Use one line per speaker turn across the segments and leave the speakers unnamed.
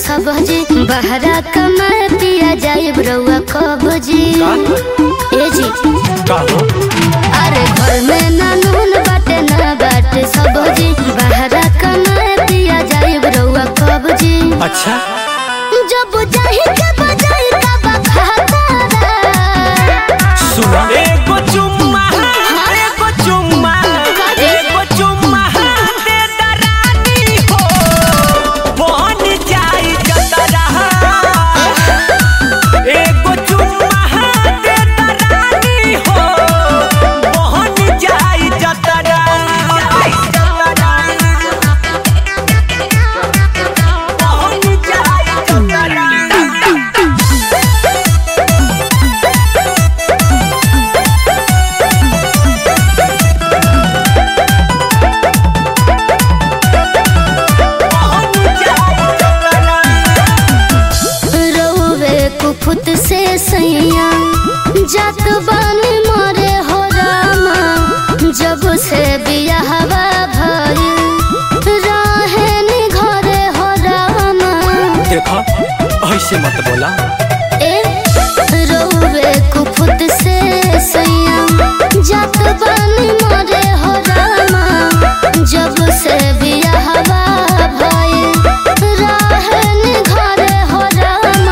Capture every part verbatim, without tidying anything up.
सब जी बहरा कमाए पिया जाए रउआ कब जी ए जी अरे घर में ना नून बाटे ना बाटे सब जी बहरा कमाए पिया जाए रउआ कब जी।
अच्छा
जब जाहि के बजाई का बखाता
सुना एगो चुम्मा एगो चुम्मा एगो चुम्मा दे दरानी हो बन जाई जतरा एगो चुम्मा दे दरानी हो बन जाई जतरा
खुद से सैया जात बानी मोरे हो रामा जब से बियाहवा भइल रहे नी घरे हो रामा।
देखा ऐसे मत बोला
ए रोवे को खुद से सैया जात बानी मोरे हो रामा जब से बियाहवा भइल रहे नी घरे हो रामा।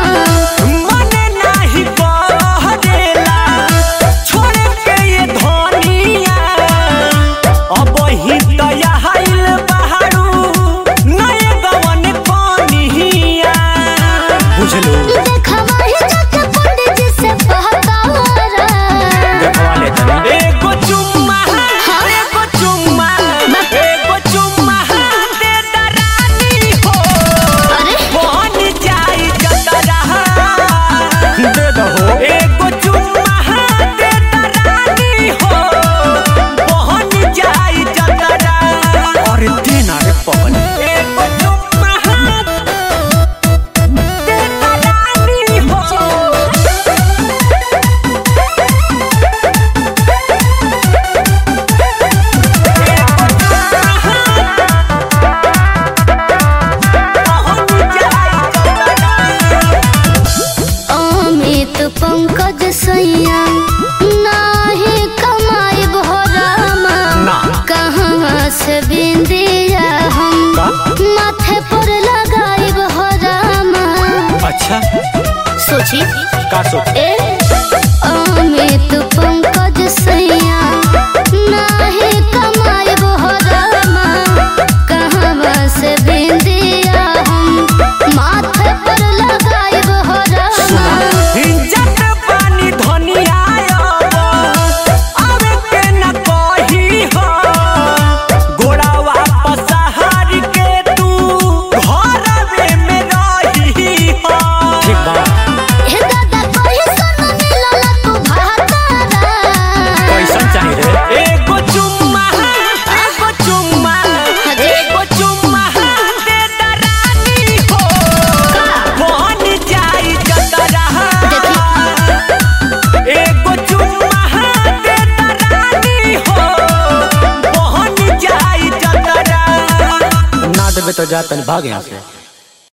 पंकज सैया नाही कमाई भोरामा कहाँ से बिंदिया हम माथे पर लगाई भोरामा।
अच्छा
सोची
का सोच
ए अमित पंकज सैया नाही कमाई भोरामा कहाँ से बिंदिया हम माथे पर लगाई भोरामा।
तो जाता भाग यहाँ से।